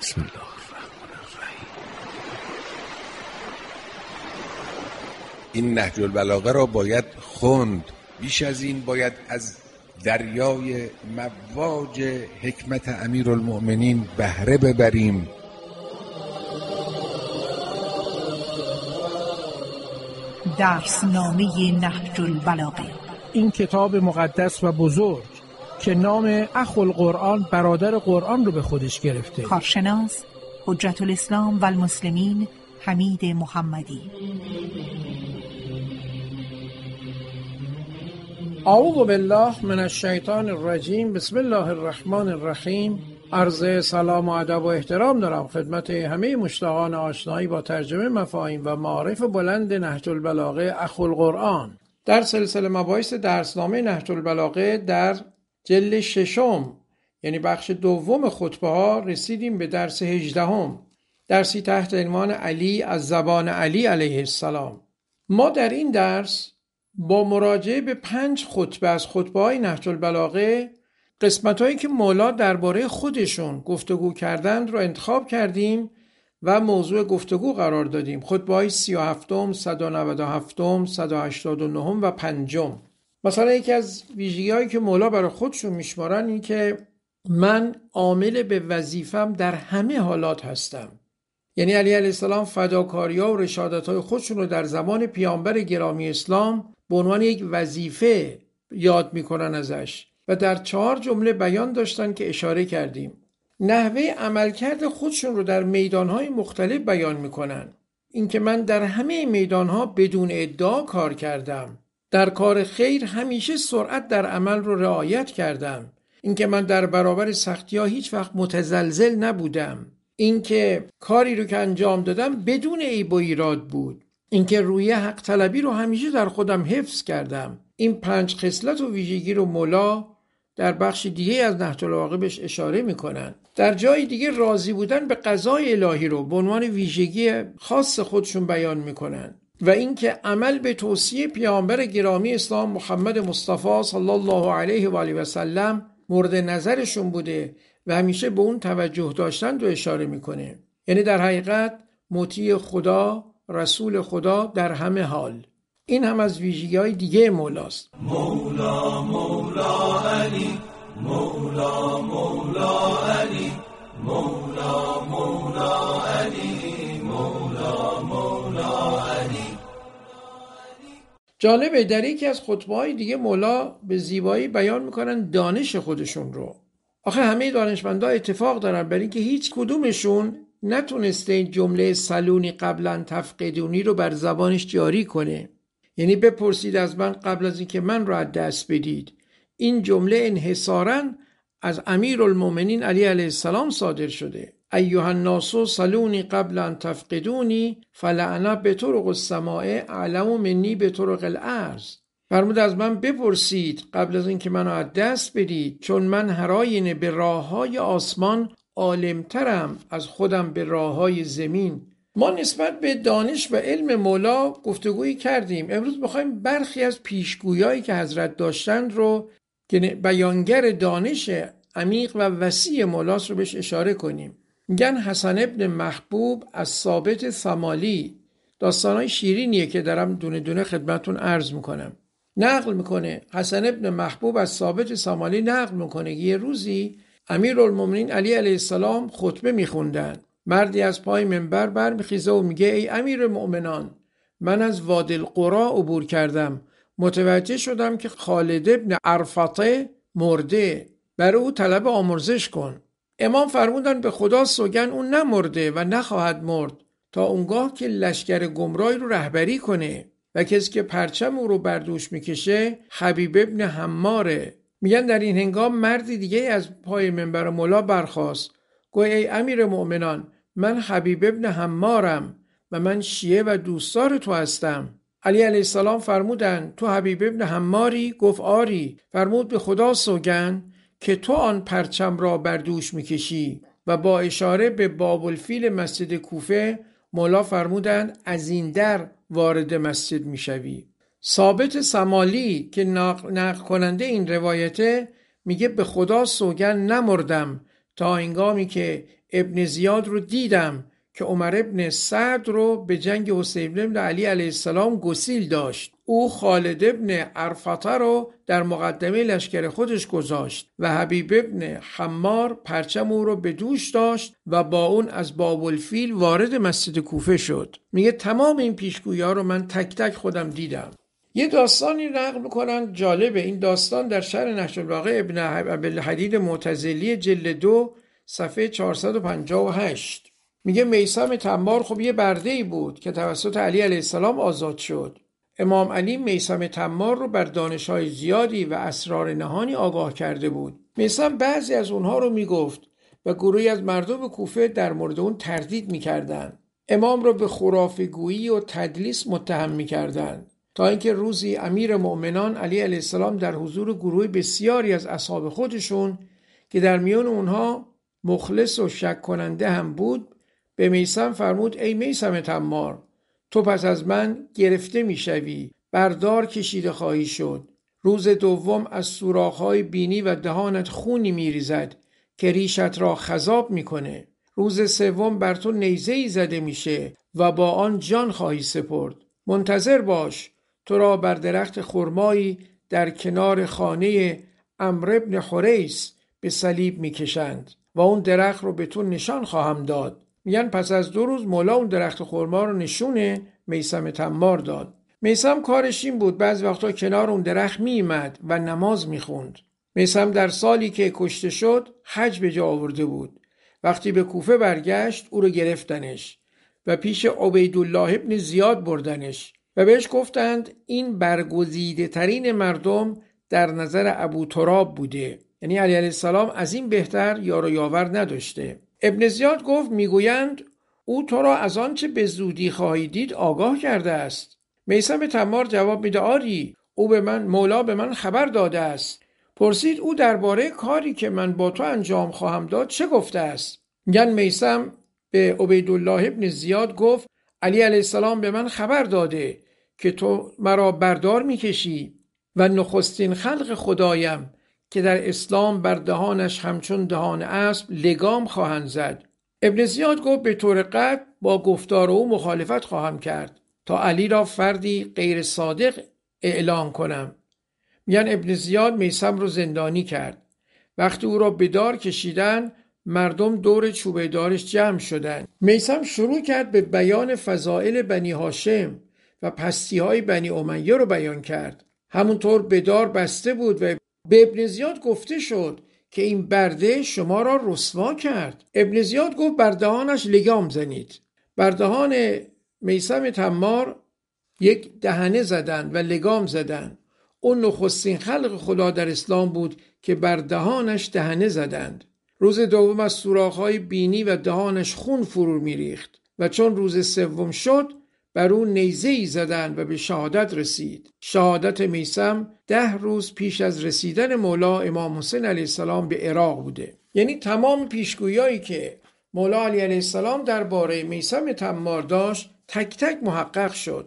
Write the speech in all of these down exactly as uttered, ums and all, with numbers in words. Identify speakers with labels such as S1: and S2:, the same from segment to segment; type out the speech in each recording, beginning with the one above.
S1: بسم الله الرحمن الرحیم. این نهج البلاغه را باید خوند، بیش از این باید از دریای مواج حکمت امیرالمؤمنین بهره ببریم.
S2: درسنامه نهج البلاغه،
S3: این کتاب مقدس و بزرگ که نام اخوالقرآن، برادر قرآن رو به خودش گرفته.
S2: کارشناس حجت الاسلام و المسلمین حمید محمدی.
S3: اعوذ بالله من الشیطان الرجیم. بسم الله الرحمن الرحیم. عرض سلام و ادب و احترام دارم خدمت همه مشتاقان آشنایی با ترجمه مفاهیم و معارف بلند نهج البلاغه اخوالقرآن. در سلسله مباحث درسنامه نهج البلاغه در جلد ششم، یعنی بخش دوم خطبه ها، رسیدیم به درس هجدهم، درسی تحت عنوان علی از زبان علی علیه السلام. ما در این درس با مراجعه به پنج خطبه از خطبه های نهج البلاغه، قسمت هایی که مولا درباره خودشون گفتگو کردند رو انتخاب کردیم و موضوع گفتگو قرار دادیم. خطبه های سی و هفتم، صد و نود و هفتم، صد و هشتاد و نهم و پنجم. مثلا یکی از ویژگی هایی که مولا برای خودشون میشمارن این که من عامل به وظیفم در همه حالات هستم. یعنی علی علیه السلام فداکاری‌ها و رشادت‌های خودشون رو در زمان پیامبر گرامی اسلام به عنوان یک وظیفه یاد میکنن ازش و در چهار جمله بیان داشتن که اشاره کردیم. نحوه عملکرد خودشون رو در میدانهای مختلف بیان میکنن. اینکه من در همه میدانها بدون ادعا کار کردم. در کار خیر همیشه سرعت در عمل رو رعایت کردم. اینکه من در برابر سختی‌ها هیچ وقت متزلزل نبودم. اینکه کاری رو که انجام دادم بدون عیب و ایراد بود. اینکه روی حق طلبی رو همیشه در خودم حفظ کردم. این پنج خصلت و ویژگی رو مولا در بخش دیگه از نهج البلاغه بهش اشاره میکنن. در جای دیگه راضی بودن به قضای الهی رو به عنوان ویژگی خاص خودشون بیان میکنن و اینکه عمل به توصیه پیامبر گرامی اسلام محمد مصطفی صلی الله علیه و آله و سلم مورد نظرشون بوده و همیشه به اون توجه داشتن رو اشاره میکنه. یعنی در حقیقت مطیع خدا، رسول خدا در همه حال. این هم از ویژگی‌های دیگه مولاست.
S4: مولا مولا علی، مولا مولا علی، مولا مولا علی، مولا مولا علی.
S3: جالبه در یکی از خطبه‌های دیگه مولا به زیبایی بیان میکنن دانش خودشون رو. آخه همه دانشمندا اتفاق دارن بر اینکه هیچ کدومشون نتونسته جمله سلونی قبلا تفقدونی رو بر زبانش جاری کنه. یعنی بپرسید از من قبل از اینکه من رو از دست بدید. این جمله انحصاراً از امیرالمؤمنین علی علیه السلام صادر شده. ایها الناس سلونی قبلا تفقدونی فلعنا بطرق السماء اعلم منی بطرق الارض. فرمود از من بپرسید قبل از اینکه منو از دست بدید، چون من هر آینه به راههای آسمان عالمترم از خودم به راههای زمین. ما نسبت به دانش و علم مولا گفتگویی کردیم. امروز بخوایم برخی از پیشگویایی که حضرت داشتند رو که بیانگر دانش عمیق و وسیع مولاست رو بهش اشاره کنیم. میگن حسن ابن محبوب از ثابت ثمالی، داستانای شیرینیه که دارم دونه دونه خدمتون عرض میکنم. نقل میکنه حسن ابن محبوب از ثابت ثمالی نقل میکنه یه روزی امیرالمؤمنین علی علیه السلام خطبه میخوندن. مردی از پای منبر برمیخیزه و میگه ای امیر مؤمنان، من از وادی القرا عبور کردم، متوجه شدم که خالد ابن عرفطه مرده، برای او طلب آمرزش کن. امام فرمودن به خدا سوگن اون نمرده و نخواهد مرد تا اونگاه که لشکر گمراهی رو رهبری کنه و کسی که پرچم او رو بر دوش میکشه حبیب ابن حماره. میگن در این هنگام مردی دیگه از پای منبر مولا برخاست، گوی ای امیر مؤمنان، من حبیب ابن حمارم و من شیعه و دوستدار تو هستم. علی علیه السلام فرمودن تو حبیب ابن حماری؟ گفت آری. فرمود به خدا سوگن که تو آن پرچم را بر دوش میکشی و با اشاره به باب الفیل مسجد کوفه مولا فرمودن از این در وارد مسجد میشوی. ثابت ثمالی که نقل کننده این روایته میگه به خدا سوگن نمردم تا هنگامی که ابن زیاد رو دیدم که عمر ابن سعد رو به جنگ حسین ابن علی علیه السلام گسیل داشت. او خالد ابن عرفطه رو در مقدمه لشکر خودش گذاشت و حبیب ابن حمار پرچم او رو به دوش داشت و با اون از باب الفیل وارد مسجد کوفه شد. میگه تمام این پیشگویی‌ها رو من تک تک خودم دیدم. یه داستانی نقل میکنن جالبه. این داستان در شرح نهج البلاغه ابن ابوالحدید معتزلی جلد دو صفحه چهارصد و پنجاه و هشت. میگه میثم تمار خب یه برده‌ای بود که توسط علی علیه السلام آزاد شد. امام علی میثم تمار رو بر دانش‌های زیادی و اسرار نهانی آگاه کرده بود. میثم بعضی از اونها رو میگفت و گروهی از مردم کوفه در مورد اون تردید میکردند. امام رو به خرافه‌گویی و تدلیس متهم میکردند، تا اینکه روزی امیر مؤمنان علی علیه السلام در حضور گروه بسیاری از اصحاب خودشون که در میان اونها مخلص و شک کننده هم بود به میثم فرمود: ای میثم تمار، تو پس از من گرفته میشوی، بردار کشیده خواهی شد. روز دوم از سوراخ‌های بینی و دهانت خونی میریزد که ریشت را خضاب میکنه. روز سوم بر تو نیزه‌ای زده میشه و با آن جان خواهی سپرد. منتظر باش، تو را بر درخت خرمایی در کنار خانه عمرو بن حریث به صلیب میکشند و اون درخت رو به تو نشان خواهم داد. میگن پس از دو روز مولا اون درخت خرما رو نشونه میثم تمار داد. میثم کارش این بود بعضی وقتا کنار اون درخت میامد و نماز میخوند. میثم در سالی که کشته شد حج به جا آورده بود. وقتی به کوفه برگشت او رو گرفتنش و پیش عبیدالله ابن زیاد بردنش و بهش گفتند این برگزیده ترین مردم در نظر ابو تراب بوده، یعنی علی علیه السلام از این بهتر یار و یاور نداشته. ابن زیاد گفت میگویند او تو را از آنچه به زودی خواهی دید آگاه کرده است. میثم تمار جواب میده آری، او به من مولا به من خبر داده است. پرسید او درباره کاری که من با تو انجام خواهم داد چه گفته است؟ میگن میثم به عبیدالله ابن زیاد گفت علی علیه السلام به من خبر داده که تو مرا بردار میکشی و نخستین خلق خدایم که در اسلام بر دهانش همچون دهان اسب لگام خواهند زد. ابن زیاد گفت به طور قطع با گفتار او مخالفت خواهم کرد تا علی را فردی غیر صادق اعلام کنم. میگن ابن زیاد میثم رو زندانی کرد. وقتی او را به دار کشیدن مردم دور چوبه دارش جمع شدند. میثم شروع کرد به بیان فضائل بنی هاشم و پستی‌های بنی امیه رو بیان کرد. همونطور به دار بسته بود و به ابن زیاد گفته شد که این برده شما را رسوا کرد. ابن زیاد گفت بر دهانش لگام زنید. بر دهان میثم تمار یک دهنه زدند و لگام زدند. اون نخستین خلق خدا در اسلام بود که بر دهانش دهنه زدند. روز دوم از سوراخ‌های بینی و دهانش خون فرو میریخت و چون روز سوم شد بر اون نیزه‌ای زدند و به شهادت رسید. شهادت میثم ده روز پیش از رسیدن مولا امام حسین علیه السلام به عراق بوده. یعنی تمام پیشگویی‌هایی که مولا علی علیه السلام درباره میثم تمار داشت تک تک محقق شد.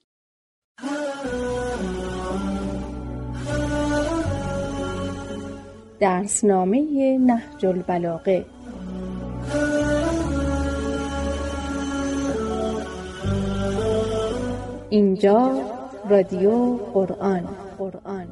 S5: درسنامه نهج البلاغه اینجا رادیو قرآن. قرآن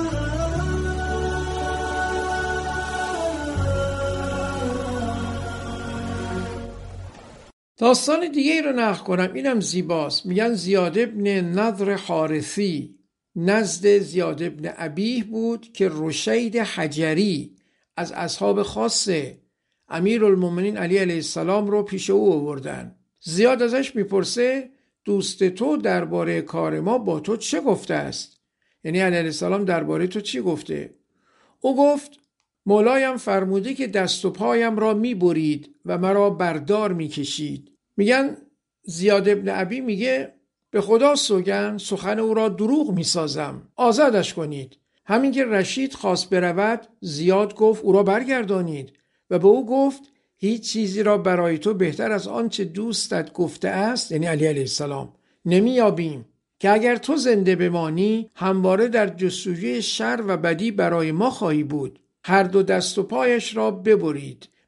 S3: داستان دیگه ای رو نقل کنم، اینم زیباست. میگن زیاد ابن نضر حارثی نزد زیاد ابن ابیه بود که رشید حجری از اصحاب خاص امیرالمومنین علی علیه السلام رو پیش او آوردن. زیاد ازش میپرسه دوست تو درباره کار ما با تو چه گفته است؟ یعنی علی علیه السلام درباره تو چی گفته؟ او گفت مولایم فرموده که دست و پایم را میبرید و مرا بردار میکشید. میگن زیاد ابن ابی میگه به خدا سوگند سخن او را دروغ میسازم، آزادش کنید. همین که رشید خواست برود زیاد گفت او را برگردانید و به او گفت هیچ چیزی را برای تو بهتر از آنچه دوستت گفته است، یعنی علی علیه السلام، نمیابیم که اگر تو زنده بمانی همواره در جستجوی شر و بدی برای ما خواهی بود. هر دو دست و پایش را ببرید،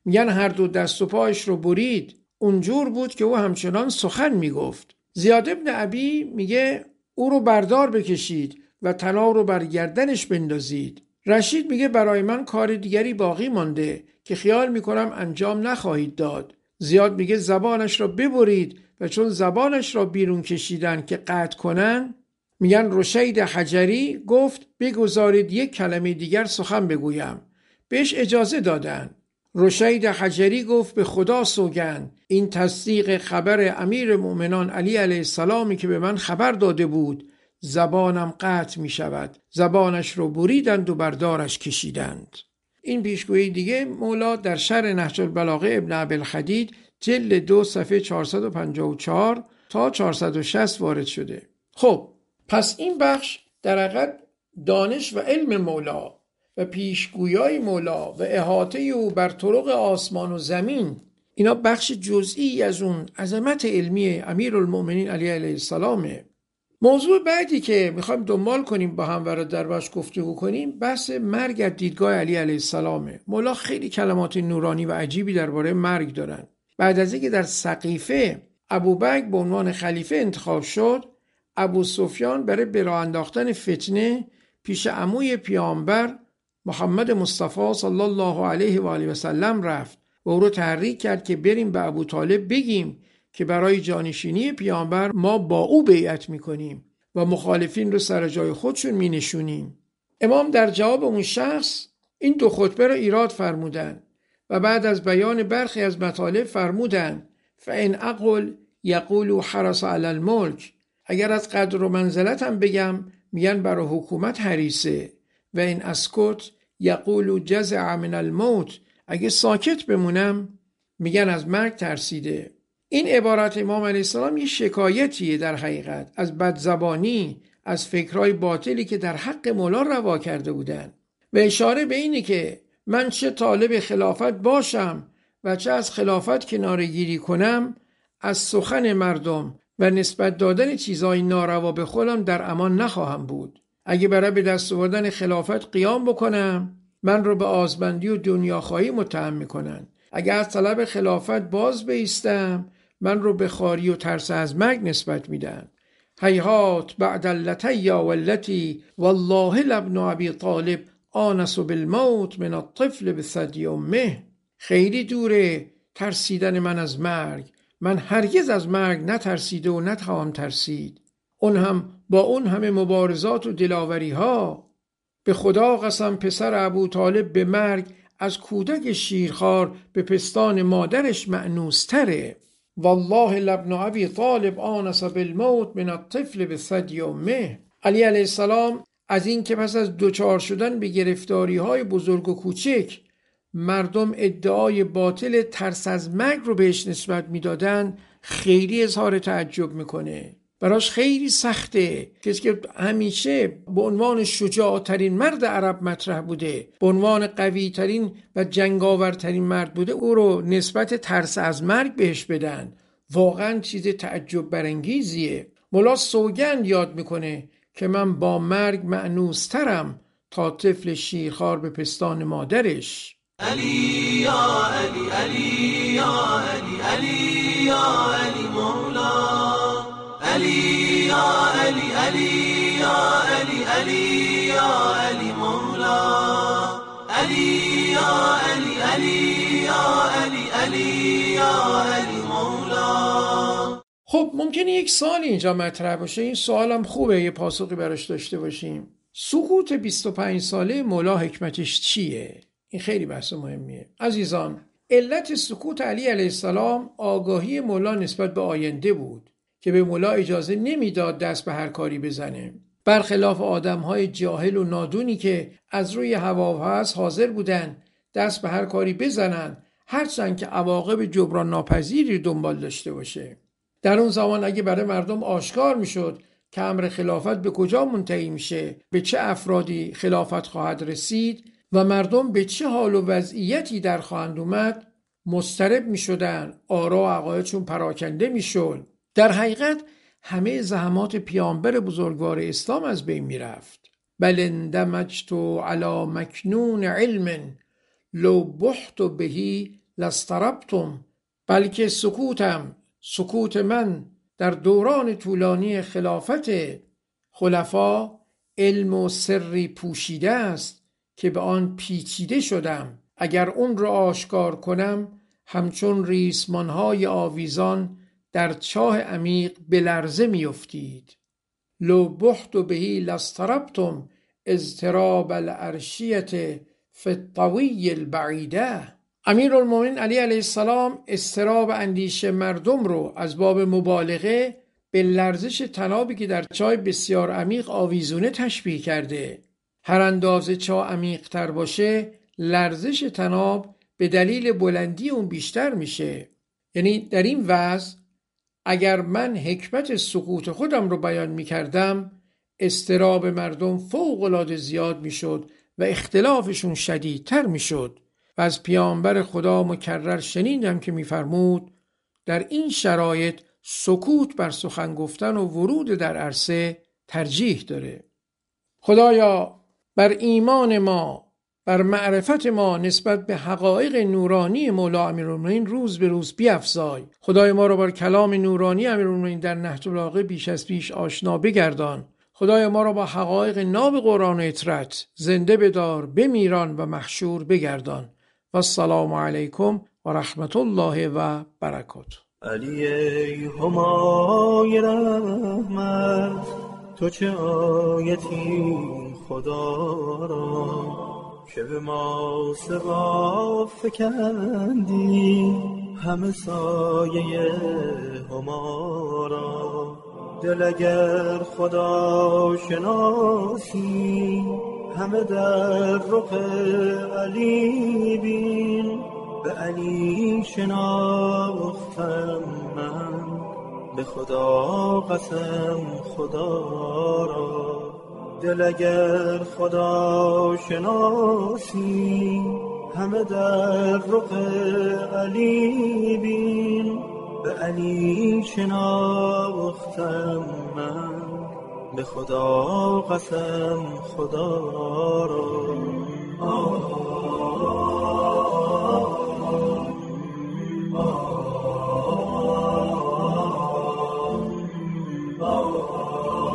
S3: میگن هر دو دست و پایش رو برید. اونجور بود که او همچنان سخن میگفت. زیاد ابن ابی میگه او رو بردار بکشید و طلا رو بر گردنش بندازید. رشید میگه برای من کار دیگری باقی مانده که خیال میکنم انجام نخواهید داد. زیاد میگه زبانش را ببرید و چون زبانش را بیرون کشیدن که قطع کنن، میگن رشید حجری گفت بگذارید یک کلمه دیگر سخن بگویم. بهش اجازه دادن. رشید حجری گفت به خدا سوگند این تصدیق خبر امیر مؤمنان علی علیه السلامی که به من خبر داده بود، زبانم قطع می شود. زبانش رو بریدند و بردارش کشیدند. این پیشگویی دیگه مولا در شرح نهج البلاغه ابن ابی‌الخدید جلد دو صفحه چهارصد و پنجاه و چهار تا چهارصد و شصت وارد شده. خب پس این بخش در حقیقت دانش و علم مولا و پیشگویی مولا و احاطه او بر طرق آسمان و زمین، اینا بخش جزئی از اون عظمت علمی امیرالمؤمنین علی علیه السلامه. موضوع بعدی که میخوایم دنبال کنیم با هم و در باش گفتگو کنیم بحث مرگ از دیدگاه علی علیه السلامه. مولا خیلی کلمات نورانی و عجیبی درباره مرگ دارن. بعد از اینکه در سقیفه ابوبکر به عنوان خلیفه انتخاب شد، ابو سفیان برای به راه انداختن فتنه پیش عموی پیامبر محمد مصطفی صلی الله علیه و آله و سلم رفت و او رو تحریک کرد که بریم به ابو طالب بگیم که برای جانشینی پیامبر ما با او بیعت میکنیم و مخالفین رو سر جای خودشون مینشونیم. امام در جواب اون شخص این دو خطبه رو ایراد فرمودن و بعد از بیان برخی از مطالب فرمودن فإن اقل یقول حرس علی الملک، اگر از قدر و منزلت هم بگم میگن برای حکومت حریصه، و این اسکت یقول جزع من الموت، اگه ساکت بمونم میگن از مرگ ترسیده. این عبارت امام علیه السلام یه شکایتیه در حقیقت از بدزبانی، از فکرهای باطلی که در حق مولا روا کرده بودن و اشاره به اینه که من چه طالب خلافت باشم و چه از خلافت کناره‌گیری کنم، از سخن مردم و نسبت دادن چیزای ناروا به خودم در امان نخواهم بود. اگه برای به دست آوردن خلافت قیام بکنم، من رو به آزمندی و دنیاخواهی متهم میکنن. اگه از طلب خلافت باز بایستم، من رو به خواری و ترس از مرگ نسبت میدن. هیهات بعد اللتی واللتی والله لابن ابی طالب آنس بالموت من الطفل بثدی امه. خیلی دوره ترسیدن من از مرگ، من هرگز از مرگ نترسیده و نتخواهم ترسید، اون هم با اون همه مبارزات و دلاوری ها. به خدا قسم پسر ابو طالب به مرگ از کودک شیرخوار به پستان مادرش مأنوستره. والله لابن ابی طالب آنس بالموت من الطفل بثدی امه. علی علیه السلام از این که پس از دوچار شدن به گرفتاری های بزرگ و کوچک مردم ادعای باطل ترس از مرگ رو بهش نسبت میدادن، خیلی اظهار تعجب میکنه. براش خیلی سخته. کسی که همیشه به عنوان شجاعترین مرد عرب مطرح بوده، به عنوان قوی ترین و جنگاورترین مرد بوده، او رو نسبت ترس از مرگ بهش بدن، واقعا چیز تعجب برانگیزیه. مولا سوگند یاد میکنه که من با مرگ مأنوسترم تا طفل شیرخوار به پستان مادرش.
S4: علی یا علی علی یا علی علی یا علی مولا، علی یا علی علی یا علی علی یا علی مولا، علی یا علی علی یا علی علی یا علی مولا.
S3: خب ممکنه یک سوالی اینجا مطرح باشه. این سوالم خوبه یه پاسخی براش داشته باشیم. سکوت بیست و پنج ساله مولا حکمتش چیه؟ این خیلی بحث مهمیه. عزیزان، علت سکوت علی علیه السلام آگاهی مولا نسبت به آینده بود که به مولا اجازه نمیداد دست به هر کاری بزنه، برخلاف آدم‌های جاهل و نادونی که از روی هوا و هوس حاضر بودن دست به هر کاری بزنن، هرچند که عواقب جبران ناپذیری دنبال داشته باشه. در اون زمان اگه برای مردم آشکار میشد که امر خلافت به کجا منتهی میشه، به چه افرادی خلافت خواهد رسید و مردم به چه حال و وضعیتی در خواهند اومد، مضطرب میشدن، آرا و عقایدشون پراکنده میشد. در حقیقت همه زحمات پیامبر بزرگوار اسلام از بین میرفت. بل اندمجت علی مکنون علم لو بحت بهی لاضطربتم، بلکه سکوتم، سکوت من در دوران طولانی خلافت خلفا علم و سری پوشیده است که به آن پیچیده شدم. اگر اون را آشکار کنم همچون ریسمانهای آویزان در چاه عمیق به لرزه می افتید. لو بحت بهی لاضطربتم اضطراب العرشیت فی الطوی البعیده. امیرالمومنین علی علیه السلام اضطراب اندیشه مردم رو از باب مبالغه به لرزش طنابی که در چاه بسیار عمیق آویزونه تشبیه کرده. هر اندازه چاه عمیق تر باشه لرزش طناب به دلیل بلندی اون بیشتر میشه. یعنی در این وضع اگر من حکمت سکوت خودم رو بیان میکردم اضطراب مردم فوق العاده زیاد میشد و اختلافشون شدیدتر میشد. و از پیامبر خدا مکرر شنیدم که میفرمود در این شرایط سکوت بر سخن گفتن و ورود در عرصه ترجیح داره. خدایا بر ایمان ما، بر معرفت ما نسبت به حقایق نورانی مولا امیرالمومنین روز به روز بیفزای. خدای ما را بر کلام نورانی امیرالمومنین در نهج البلاغه بیش از پیش آشنا بگردان. خدای ما را با حقایق ناب قرآن و اطرت زنده بدار، بمیران و محشور بگردان. و السلام علیکم و رحمت الله و برکاته.
S6: علی ای همای رحمت، تو چه آیتی خدا را که به ما سوا فکندی همه سایه هما را. دل اگر خدا شناسی همه در رخ علی بین. به علی شناختم من به خدا قسم خدا را. دل اگر خدا شناسی همه در رخ علی بین. به علی شناختم من به خدا قسم خدا را. آه آه آه آه